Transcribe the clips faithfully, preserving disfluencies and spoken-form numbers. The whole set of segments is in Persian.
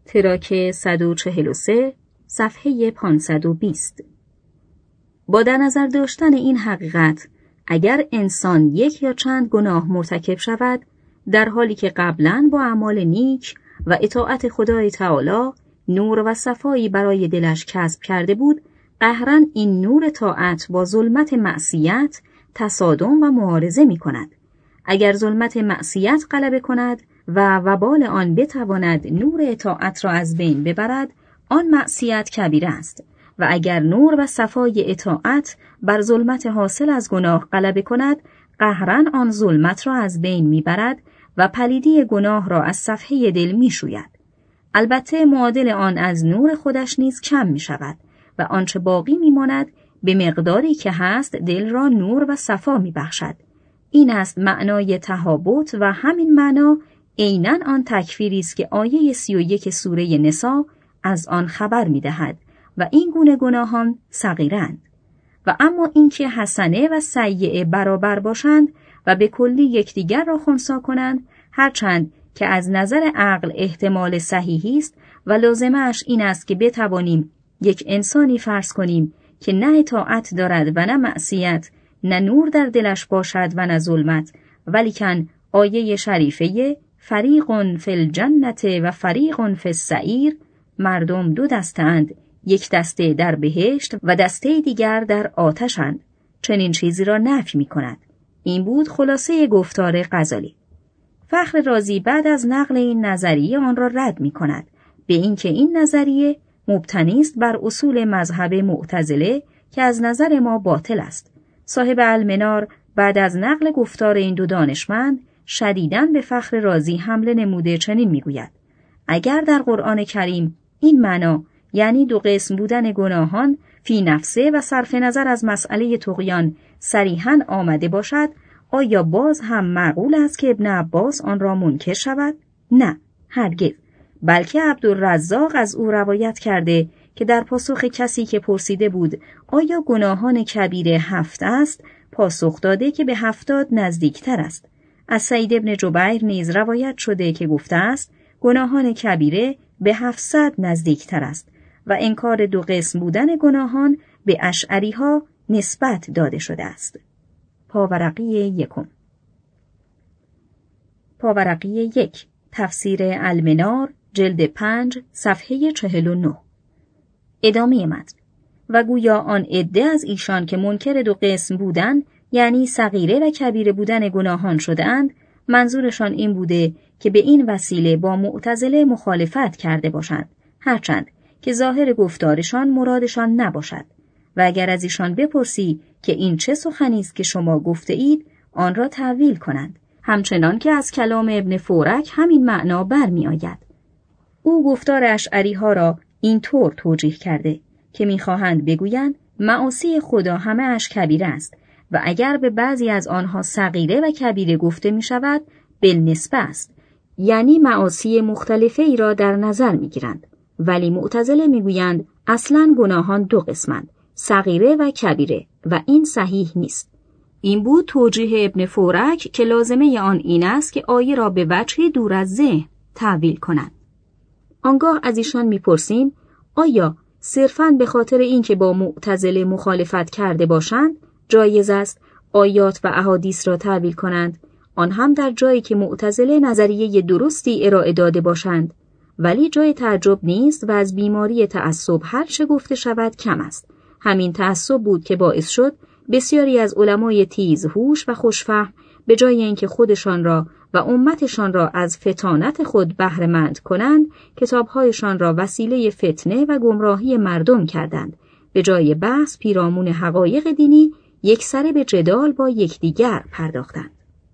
تراک صد و چهل و سه صفحه پانصد و بیست. با در نظر داشتن این حقیقت، اگر انسان یک یا چند گناه مرتکب شود، در حالی که قبلاً با اعمال نیک و اطاعت خدای تعالی نور و صفایی برای دلش کسب کرده بود، قهراً این نور طاعت با ظلمت معصیت تصادم و معارضه می کند. اگر ظلمت معصیت غلبه کند و وبال آن بتواند نور اطاعت را از بین ببرد، آن معصیت کبیره است. و اگر نور و صفای اطاعت بر ظلمت حاصل از گناه غلبه کند، قهراً آن ظلمت را از بین میبرد و پلیدی گناه را از صفحه دل میشوید. البته معادل آن از نور خودش نیز کم می شود و آنچه باقی میماند به مقداری که هست دل را نور و صفا می بخشد. این است معنای تهابط و همین معنا عیناً آن تکفیری است که آیه سی و یک سوره نساء از آن خبر می دهد و این گونه گناهان صغیرند. و اما اینکه حسنه و سیئه برابر باشند و به کلی یکدیگر را خنثی کنند، هرچند که از نظر عقل احتمال صحیحی است و لازمش این است که بتوانیم یک انسانی فرض کنیم که نه اطاعت دارد و نه معصیت، نه نور در دلش باشد و نه ظلمت، ولیکن آیه شریفه فریق فی الجنة و فریق فی السعیر، مردم دو دسته‌اند، یک دسته در بهشت و دسته دیگر در آتشند، چنین چیزی را نفی می کند. این بود خلاصه گفتار غزالی. فخر رازی بعد از نقل این نظریه آن را رد می کند به اینکه این نظریه مبتنی است بر اصول مذهب معتزله که از نظر ما باطل است. صاحب المنار بعد از نقل گفتار این دو دانشمند شدیداً به فخر رازی حمله نموده چنین می گوید: اگر در قرآن کریم این معنا، یعنی دو قسم بودن گناهان فی نفسه و صرف نظر از مسئله طغیان، صریحاً آمده باشد، آیا باز هم معقول است که ابن عباس آن را منکر شود؟ نه، هرگز. بلکه عبدالرزاق از او روایت کرده که در پاسخ کسی که پرسیده بود آیا گناهان کبیره هفت است، پاسخ داده که به هفتاد نزدیکتر است. از سعید ابن جبیر نیز روایت شده که گفته است گناهان کبیره به هفتصد نزدیکتر است و انکار دو قسم بودن گناهان به اشعری ها نسبت داده شده است. پاورقی یکم. پاورقی یک، تفسیر المنار، جلد پنج، صفحه چهل و نه. ادامه متن. و گویا آن عده از ایشان که منکر دو قسم بودن، یعنی صغیره و کبیره بودن گناهان شده‌اند، منظورشان این بوده که به این وسیله با معتزله مخالفت کرده باشند، هرچند که ظاهر گفتارشان مرادشان نباشد. و اگر از ایشان بپرسی که این چه سخنی است که شما گفته اید، آن را تأویل کنند، همچنان که از کلام ابن فورک همین معنا برمی آید. او گفتار اشعری ها را این طور توجیه کرده که میخواهند بگویند معاصی خدا همه اش کبیره است و اگر به بعضی از آنها صغیره و کبیره گفته می شود بالنسبه است، یعنی معاصی مختلفه ای را در نظر می گیرند. ولی معتزله می گویند اصلاً گناهان دو قسمند، صغیره و کبیره، و این صحیح نیست. این بود توجیه ابن فورک که لازمه آن این است که آیه را به وجهی دور از ذهن تأویل کنند. آنگاه از ایشان میپرسیم آیا صرفاً به خاطر اینکه با معتزله مخالفت کرده باشند جایز است آیات و احادیث را تأویل کنند، آن هم در جایی که معتزله نظریه درستی ارائه داده باشند؟ ولی جای تعجب نیست و از بیماری تعصب هر چه گفته شود کم است. همین تعصب بود که باعث شد بسیاری از علمای تیزهوش و خوشفهم به جای اینکه خودشان را و امتشان را از فطانت خود بهره‌مند کنند، کتابهایشان را وسیله فتنه و گمراهی مردم کردند. به جای بحث پیرامون حقایق دینی، یکسره به جدال با یکدیگر پرداختند.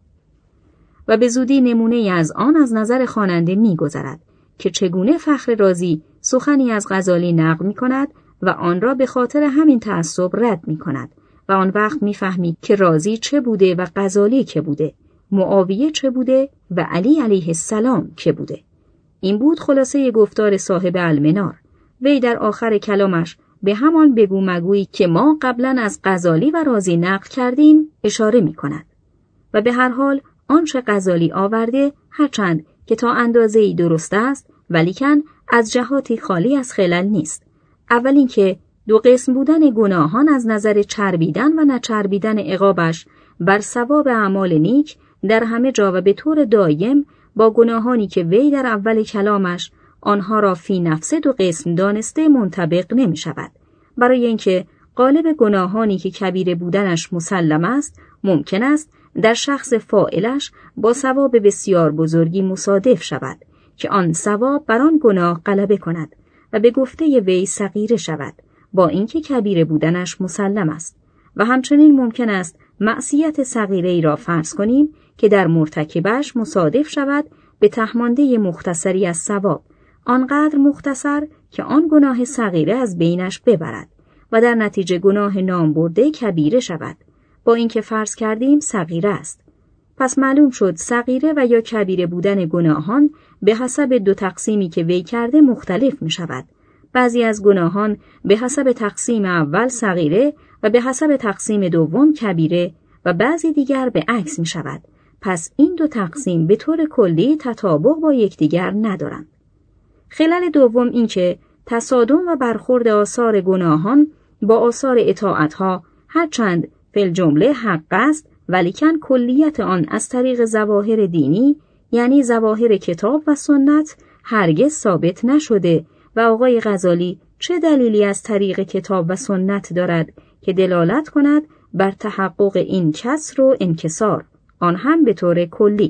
و به زودی نمونه از آن از نظر خواننده می‌گذرد که چگونه فخر رازی سخنی از غزالی نقل می‌کند و آن را به خاطر همین تعصب رد می‌کند و آن وقت می‌فهمی که رازی چه بوده و غزالی چه بوده، معاویه چه بوده و علی علیه السلام چه بوده. این بود خلاصه گفتار صاحب المنار. وی در آخر کلامش به همان بگو مگویی که ما قبلا از غزالی و رازی نقل کردیم اشاره می‌کند. و به هر حال آنچه غزالی آورده هرچند که تا اندازه‌ای درست است، ولیکن از جهاتی خالی از خلل نیست. اول اینکه دو قسم بودن گناهان از نظر چربیدن و نچربیدن عقابش بر ثواب اعمال نیک در همه جا و به طور دایم با گناهانی که وی در اول کلامش آنها را فی نفسه دو قسم دانسته منطبق نمی شود. برای اینکه غالب گناهانی که کبیره بودنش مسلم است ممکن است در شخص فاعلش با ثواب بسیار بزرگی مصادف شود که آن ثواب بر آن گناه غلبه کند و به گفته وی صغیره شود با اینکه کبیره بودنش مسلم است. و همچنین ممکن است معصیت صغیره ای را فرض کنیم که در مرتکبش مصادف شود به تهمانده مختصری از ثواب، آنقدر مختصر که آن گناه صغیره از بینش ببرد و در نتیجه گناه نامبرده کبیره شود با اینکه فرض کردیم صغیره است. پس معلوم شد صغیره و یا کبیره بودن گناهان به حسب دو تقسیمی که وی کرده مختلف می شود. بعضی از گناهان به حسب تقسیم اول صغیره و به حسب تقسیم دوم کبیره و بعضی دیگر به عکس می شود. پس این دو تقسیم به طور کلی تطابق با یکدیگر ندارند. خلل دوم این که تصادم و برخورد آثار گناهان با آثار اطاعتها هرچند فی الجمله حق است ولیکن کلیت آن از طریق ظواهر دینی یعنی ظواهر کتاب و سنت هرگز ثابت نشده و آقای غزالی چه دلیلی از طریق کتاب و سنت دارد که دلالت کند بر تحقق این کسر و انکسار، آن هم به طور کلی.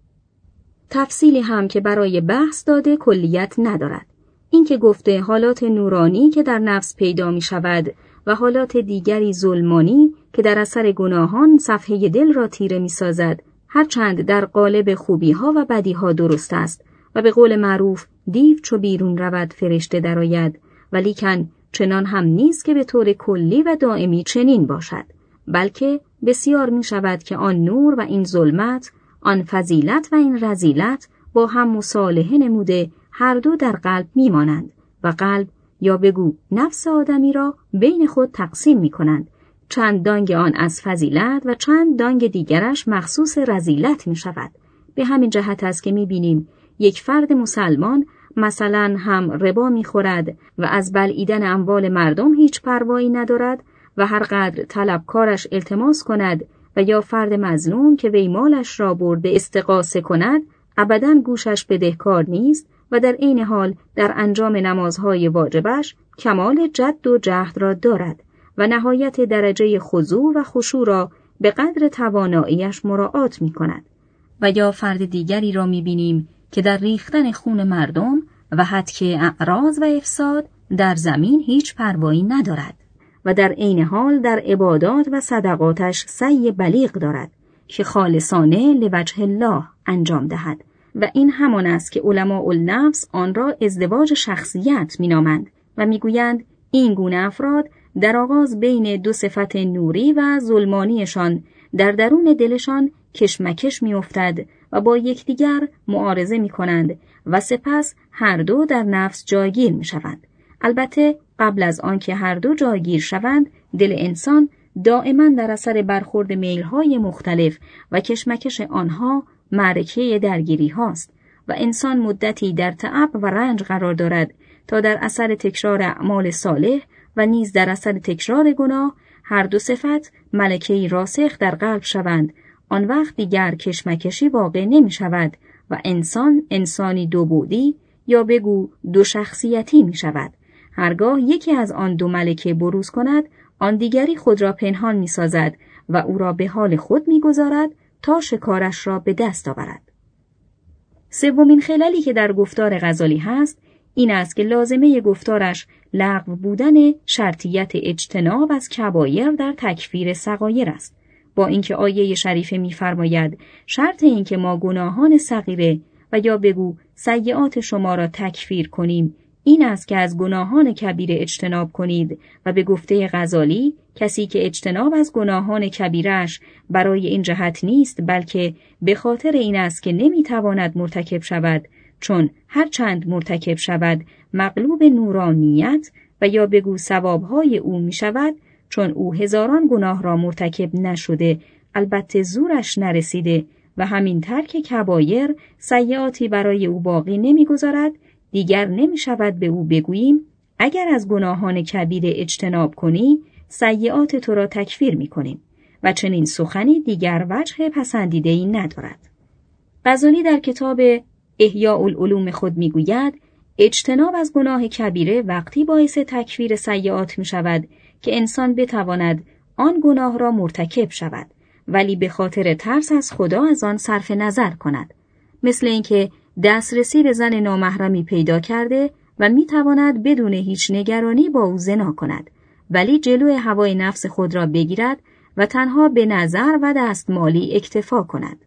تفصیلی هم که برای بحث داده کلیت ندارد. این که گفته حالات نورانی که در نفس پیدا می شود و حالات دیگری ظلمانی که در اثر گناهان صفحه دل را تیره می سازد، هرچند در قالب خوبی ها و بدی ها درست است و به قول معروف دیو چو بیرون رود فرشته درآید، ولیکن چنان هم نیست که به طور کلی و دائمی چنین باشد، بلکه بسیار می شود که آن نور و این ظلمت، آن فضیلت و این رذیلت با هم مصالحه نموده هر دو در قلب می مانند و قلب یا بگو نفس آدمی را بین خود تقسیم می کنند، چند دانگ آن از فضیلت و چند دانگ دیگرش مخصوص رذیلت می شود. به همین جهت است که می بینیم یک فرد مسلمان مثلا هم ربا می خورد و از بلعیدن اموال مردم هیچ پروایی ندارد و هر قدر طلبکارش التماس کند و یا فرد مظلوم که وی مالش را برده استغاثه کند ابداً گوشش بدهکار نیست و در عین حال در انجام نمازهای واجبش کمال جد و جهد را دارد و نهایت درجه خضوع و خشوع را به قدر تواناییش مراعات می کند. و یا فرد دیگری را می بینیم که در ریختن خون مردم و هتک اعراض و افساد در زمین هیچ پروایی ندارد و در عین حال در عبادات و صدقاتش سعی بلیغ دارد که خالصانه لوجه الله انجام دهد و این همان است که علماء النفس آن را ازدواج شخصیت مینامند و میگویند این گونه افراد در آغاز بین دو صفت نوری و ظلمانیشان در درون دلشان کشمکش میافتد و با یکدیگر معارضه میکنند و سپس هر دو در نفس جایگیر میشوند. البته قبل از آن که هر دو جایگیر شوند دل انسان دائما در اثر برخورد میلهای مختلف و کشمکش آنها معرکه درگیری هاست و انسان مدتی در تعب و رنج قرار دارد تا در اثر تکرار اعمال صالح و نیز در اثر تکرار گناه هر دو صفت ملکه‌ای راسخ در قلب شوند. آن وقت دیگر کشمکشی واقع نمی شود و انسان انسانی دو بعدی یا بگو دو شخصیتی می شود. هرگاه یکی از آن دو ملکه بروز کند آن دیگری خود را پنهان می سازد و او را به حال خود می گذارد تا شکارش را به دست آورد. سومین خللی که در گفتار غزالی هست این است که لازمه گفتارش لغو بودن شرطیت اجتناب از کبایر در تکفیر صغایر است، با اینکه آیه شریفه می‌فرماید شرط این که ما گناهان صغیره و یا بگو سیئات شما را تکفیر کنیم این است که از گناهان کبیره اجتناب کنید و به گفته غزالی کسی که اجتناب از گناهان کبیرش برای این جهت نیست بلکه به خاطر این است که نمیتواند مرتکب شود، چون هر چند مرتکب شود مغلوب نورانیت و یا بگو ثوابهای او می شود، چون او هزاران گناه را مرتکب نشده البته زورش نرسیده و همین ترک کبایر سیئاتی برای او باقی نمیگذارد، دیگر نمی شود به او بگوییم اگر از گناهان کبیره اجتناب کنی سیئات تو را تکفیر می کنیم و چنین سخنی دیگر وجه پسندیده‌ای ندارد. غزالی در کتاب احیاء العلوم خود می گوید اجتناب از گناه کبیره وقتی باعث تکفیر سیئات می شود که انسان بتواند آن گناه را مرتکب شود ولی به خاطر ترس از خدا از آن صرف نظر کند، مثل اینکه دسترسی به زن نامحرمی پیدا کرده و می تواند بدون هیچ نگرانی با او زنا کند ولی جلوی هوای نفس خود را بگیرد و تنها به نظر و دستمالی اکتفا کند.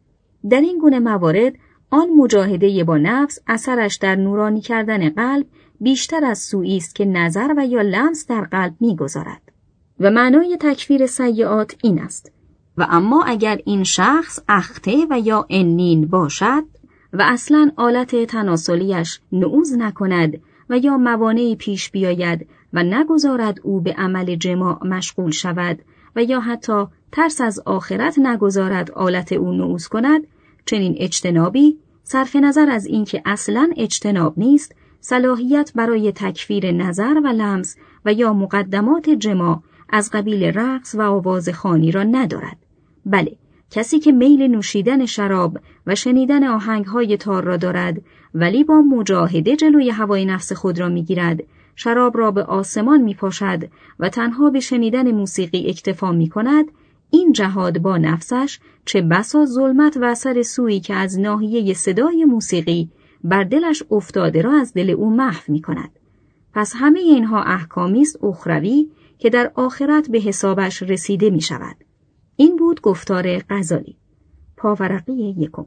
در این گونه موارد آن مجاهده با نفس اثرش در نورانی کردن قلب بیشتر از سویی است که نظر و یا لمس در قلب می‌گذارد و معنای تکفیر سیئات این است. و اما اگر این شخص اخته و یا عنین باشد و اصلاً آلت تناسلیش نعوذ نکند و یا موانعی پیش بیاید و نگذارد او به عمل جماع مشغول شود و یا حتی ترس از آخرت نگذارد آلت او نعوذ کند، چنین اجتنابی صرف نظر از اینکه اصلاً اجتناب نیست، صلاحیت برای تکفیر نظر و لمس و یا مقدمات جماع از قبیل رقص و آوازخوانی را ندارد. بله، کسی که میل نوشیدن شراب و شنیدن آهنگهای تار را دارد ولی با مجاهده جلوی هوای نفس خود را میگیرد، شراب را به آسمان میپاشد و تنها به شنیدن موسیقی اکتفا میکند، این جهاد با نفسش چه بسا ظلمت و اثر سویی که از ناحیه صدای موسیقی بر دلش افتاده را از دل او محو میکند. پس همه اینها احکامی است اخروی که در آخرت به حسابش رسیده میشود. این بود گفتار غزالی. پاورقی یکم.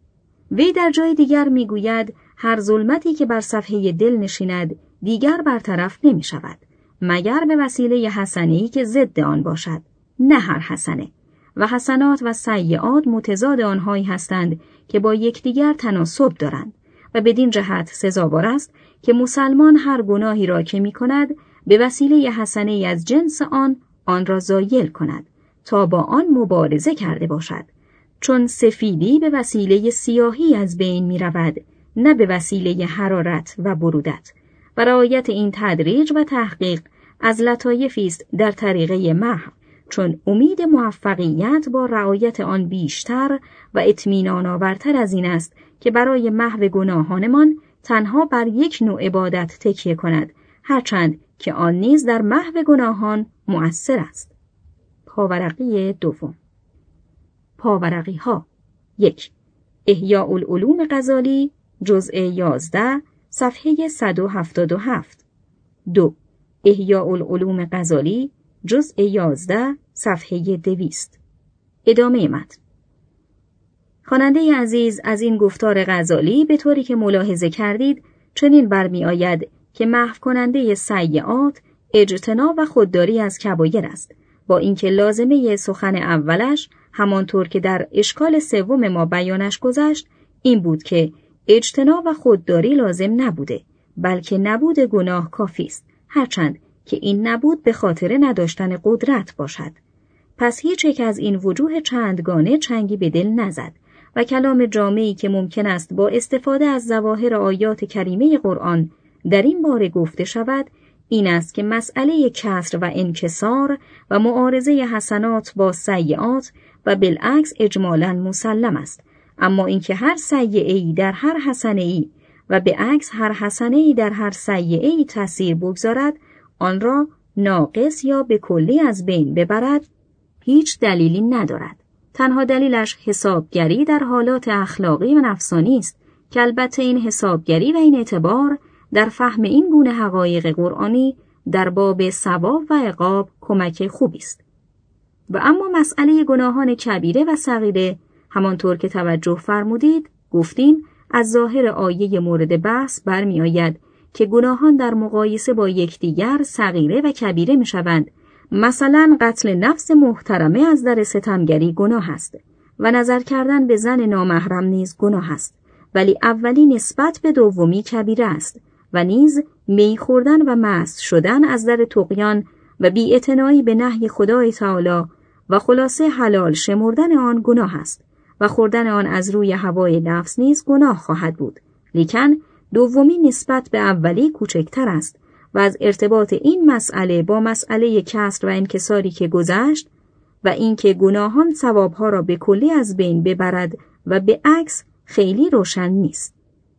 وی در جای دیگر میگوید هر ظلمتی که بر صفحه دل نشیند دیگر برطرف نمی شود مگر به وسیله حسنه‌ای که ضد آن باشد، نه هر حسنه، و حسنات و سیئات متضاد آنهایی هستند که با یکدیگر تناسب دارند و بدین جهت سزاوار است که مسلمان هر گناهی را که می کند به وسیله حسنه‌ای از جنس آن آن را زایل کند تا با آن مبارزه کرده باشد، چون سفیدی به وسیله سیاهی از بین می رود، نه به وسیله حرارت و برودت. و رعایت این تدریج و تحقیق از لطایفی است در طریقه محو، چون امید موفقیت با رعایت آن بیشتر و اطمینان آورتر از این است که برای محو گناهانمان تنها بر یک نوع عبادت تکیه کند، هرچند که آن نیز در محو گناهان مؤثر است. پاورقی دوم. پاورقی ها. یک. احیاء العلوم غزالی جزء یازده صفحه صد و هفتاد و هفت. دو. احیاء العلوم غزالی جزء یازده صفحه دویست. ادامه متن. خواننده عزیز از این گفتار غزالی به طوری که ملاحظه کردید چنین برمی آید که محو کننده سیئات اجتناب و خودداری از کبایر است، با اینکه لازمه سخن اولش همانطور که در اشکال سوم ما بیانش گذشت این بود که اجتناب و خودداری لازم نبوده، بلکه نبود گناه کافی است، هرچند که این نبود به خاطر نداشتن قدرت باشد. پس هیچ یک از این وجوه چندگانه چنگی به دل نزد و کلام جامعی که ممکن است با استفاده از ظواهر آیات کریمه قرآن در این باره گفته شود این است که مسئله کسر و انکسار و معارضه حسنات با سیئات و بالعکس اجمالاً مسلم است، اما اینکه هر سیئه‌ای در هر حسنه‌ای و به عکس هر حسنه‌ای در هر سیئه‌ای تأثیر بگذارد، آن را ناقص یا به کلی از بین ببرد، هیچ دلیلی ندارد. تنها دلیلش حسابگری در حالات اخلاقی و نفسانی است که البته این حسابگری و این اعتبار در فهم این گونه حقایق قرآنی در باب ثواب و عقاب کمک خوبی است. و اما مسئله گناهان کبیره و صغیره همانطور که توجه فرمودید گفتیم از ظاهر آیه مورد بحث برمی آید که گناهان در مقایسه با یکدیگر صغیره و کبیره می شوند. مثلا قتل نفس محترمه از در ستمگری گناه است و نظر کردن به زن نامحرم نیز گناه است، ولی اولی نسبت به دومی کبیره است و نیز می خوردن و مست شدن از در طغیان و بی‌اعتنایی به نهی خدای تعالی و خلاصه حلال شمردن آن گناه است و خوردن آن از روی هوای نفس نیز گناه خواهد بود. لیکن دومی نسبت به اولی کوچکتر است و از ارتباط این مسئله با مسئله کسر و انکساری که گذشت و اینکه گناهان ثوابها را به کلی از بین ببرد و به عکس خیلی روشن نیست.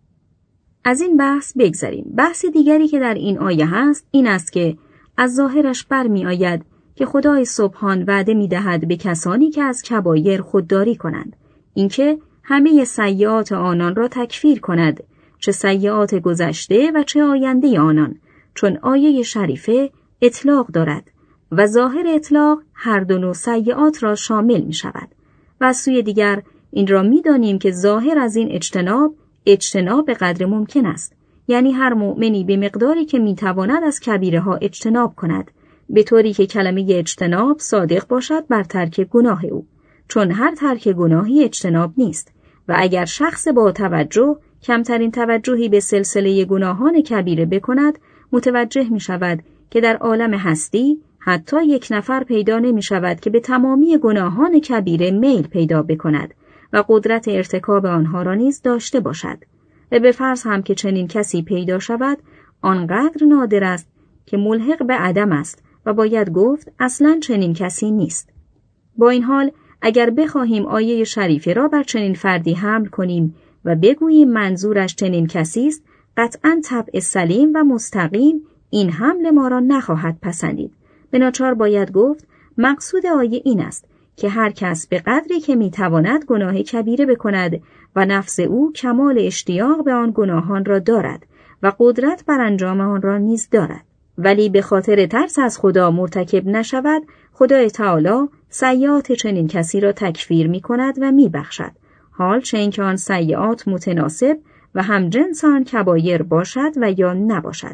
از این بحث بگذریم. بحث دیگری که در این آیه هست این است که از ظاهرش برمی آید که خدای سبحان وعده می دهد به کسانی که از کبایر خودداری کنند اینکه همه سیئات آنان را تکفیر کند، چه سیئات گذشته و چه آینده آنان، چون آیه شریفه اطلاق دارد و ظاهر اطلاق هر دو نوع سیئات را شامل می شود. و از سوی دیگر این را می دانیم که ظاهر از این اجتناب اجتناب به قدر ممکن است، یعنی هر مؤمنی به مقداری که می تواند از کبیره ها اجتناب کند، به طوری که کلمه اجتناب صادق باشد بر ترک گناه او، چون هر ترک گناهی اجتناب نیست و اگر شخص با توجه کمترین توجهی به سلسله گناهان کبیره بکند، متوجه می شود که در عالم هستی حتی یک نفر پیدا نمی شود که به تمامی گناهان کبیره میل پیدا بکند و قدرت ارتکاب آنها را نیز داشته باشد. و به فرض هم که چنین کسی پیدا شود، آنقدر نادر است که ملحق به عدم است و باید گفت اصلاً چنین کسی نیست. با این حال اگر بخواهیم آیه شریفه را بر چنین فردی حمل کنیم و بگوییم منظورش چنین کسی است، قطعاً طبع سلیم و مستقیم این حمل ما را نخواهد پسندید. به ناچار باید گفت مقصود آیه این است که هر کس به قدری که میتواند گناه کبیره بکند و نفس او کمال اشتیاق به آن گناهان را دارد و قدرت بر انجام آن را نیز دارد، ولی به خاطر ترس از خدا مرتکب نشود، خدای تعالی سیئات چنین کسی را تکفیر می کند و می بخشد، حال چه اینکه آن سیئات متناسب و همجنس آن کبایر باشد و یا نباشد.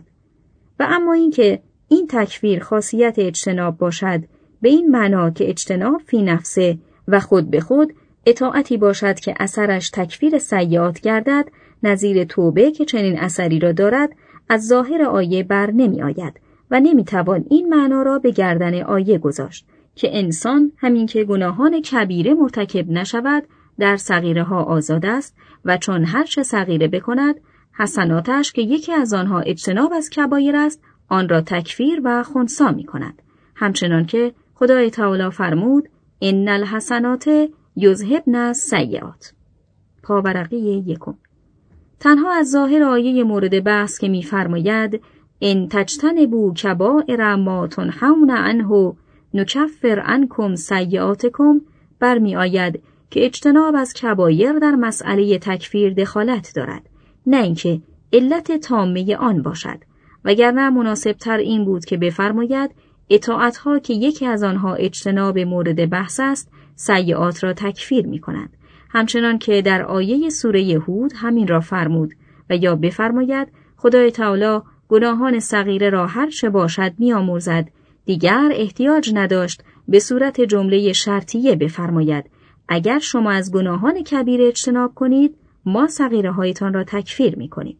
و اما اینکه این تکفیر خاصیت اجتناب باشد، به این معنا که اجتناب فی نفسه و خود به خود اطاعتی باشد که اثرش تکفیر سیئات گردد، نظیر توبه که چنین اثری را دارد، از ظاهر آیه بر نمی آید و نمی توان این معنا را به گردن آیه گذاشت که انسان همین که گناهان کبیره مرتکب نشود در صغیره ها آزاد است و چون هر چه صغیره بکند حسناتش که یکی از آنها اجتناب از کبایر است آن را تکفیر و خنثی می کند، همچنان که خدای تعالی فرمود ان الحسنات یذهبن السیئات. پاورقی یکم. تنها از ظاهر آیه مورد بحث که می‌فرماید ان تجتنبوا کبائر ما تنهون عنه نکفر عنکم سیئاتکم برمی آید که اجتناب از کبایر در مسئله تکفیر دخالت دارد، نه اینکه علت تامه آن باشد، وگرنه مناسبتر این بود که بفرماید اطاعت‌ها که یکی از آنها اجتناب مورد بحث است سیئات را تکفیر می‌کنند، همچنان که در آیه سوره هود همین را فرمود، و یا بفرماید خدای تعالی گناهان صغیره را هر چه باشد می‌آمرزد، دیگر احتیاج نداشت به صورت جمله شرطیه بفرماید اگر شما از گناهان کبیره اجتناب کنید ما صغیره هایتان را تکفیر می‌کنیم.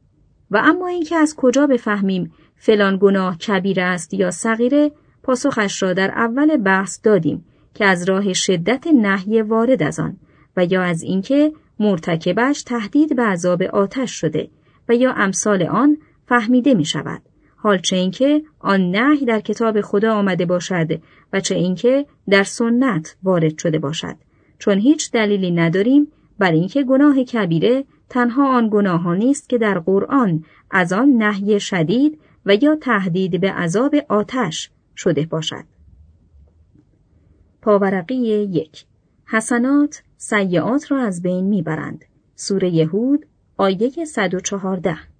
و اما اینکه از کجا بفهمیم فلان گناه کبیره است یا صغیره، پاسخش را در اول بحث دادیم که از راه شدت نهی وارد از آن و یا از اینکه مرتکبش تهدید به عذاب آتش شده و یا امثال آن فهمیده می شود، حال چه اینکه آن نهی در کتاب خدا آمده باشد و چه اینکه در سنت وارد شده باشد، چون هیچ دلیلی نداریم بر اینکه گناه کبیره تنها آن گناهانی است که در قرآن از آن نهی شدید و یا تهدید به عذاب آتش شده باشد. پاورقی یک. حسنات سیئات را از بین میبرند. سوره هود آیه صد و چهارده.